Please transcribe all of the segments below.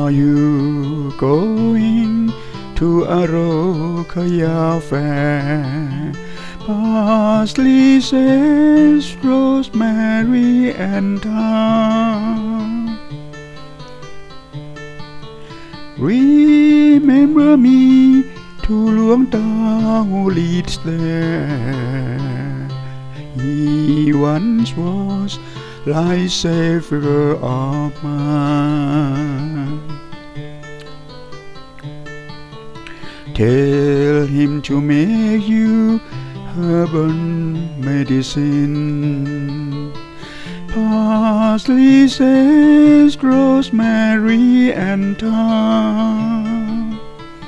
Are you going to Arokaya Fair? Parsley, sage, rosemary, and thyme. Remember me to Luang Ta who leads there. He once was like Savior of mine. Tell him to make you herbal medicine. Parsley, sage, rosemary, and thyme.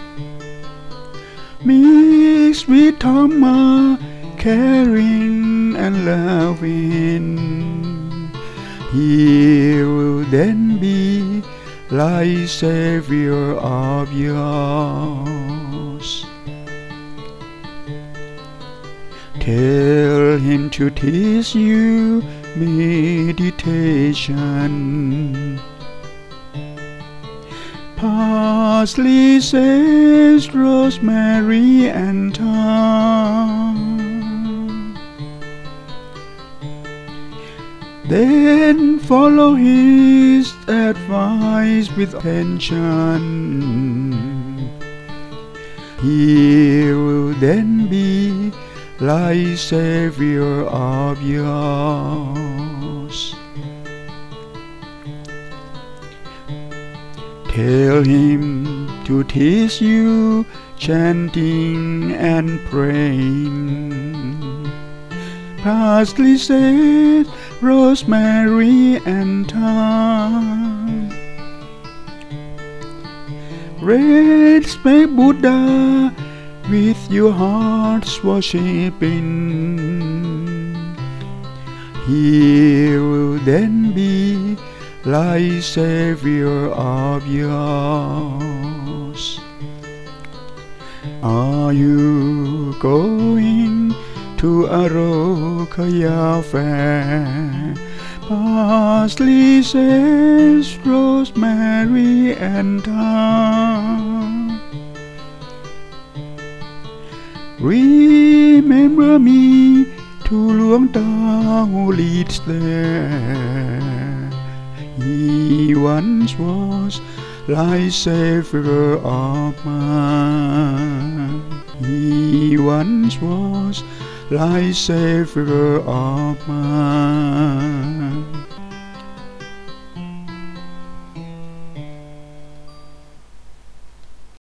Mix with Tama, caring and loving. He will then be like Savior of yours. Tell him to teach you meditation. Parsley, sage, rosemary, and thyme. Then follow his advice with attention. He will then be like Savior of yours. Tell him to teach you chanting and praying. Parsley, sage, rosemary, and thyme. Respect Buddha with your hearts worshipping. He will then be like Savior of yours. Are you going to Arokaya Fair? Parsley, sage, rosemary, and thyme. Remember me to Luang Ta who leads there. He once was like Savior of mine. He once was like Savior of mine.